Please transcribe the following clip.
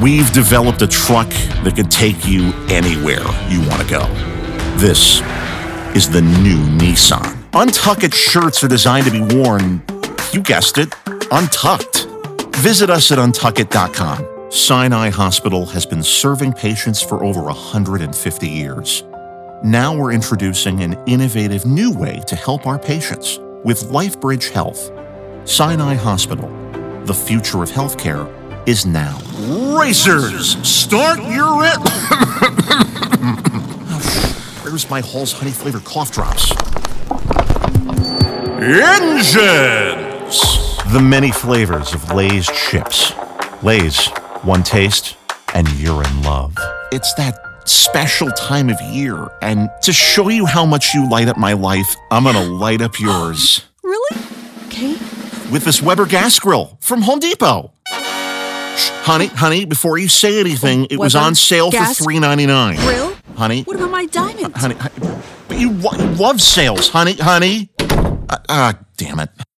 We've developed a truck that can take you anywhere you want to go. This is the new Nissan. Untucked shirts are designed to be worn, you guessed it, untucked. Visit us at untuckit.com. Sinai Hospital has been serving patients for over 150 years. Now we're introducing an innovative new way to help our patients with LifeBridge Health. Sinai Hospital. The future of healthcare is now. Racers, start your Where's my Halls Honey Flavor cough drops? Engines! The many flavors of Lay's chips. Lay's, one taste, and you're in love. It's that special time of year, and to show you how much you light up my life, I'm gonna light up yours. Really? Okay. With this Weber gas grill from Home Depot. Shh, honey, before you say anything, it was on sale for $3.99. Grill? Honey? What about my diamonds? Honey, but you love sales, honey. Damn it.